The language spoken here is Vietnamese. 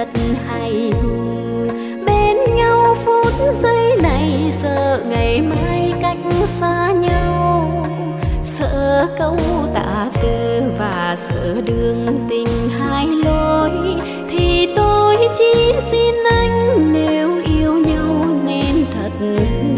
thật hài hùng. Bên nhau phút giây này, sợ ngày mai cách xa nhau, sợ câu tạ từ và sợ đường tình hai lối. Thì tôi chỉ xin anh, nếu yêu nhau nên thật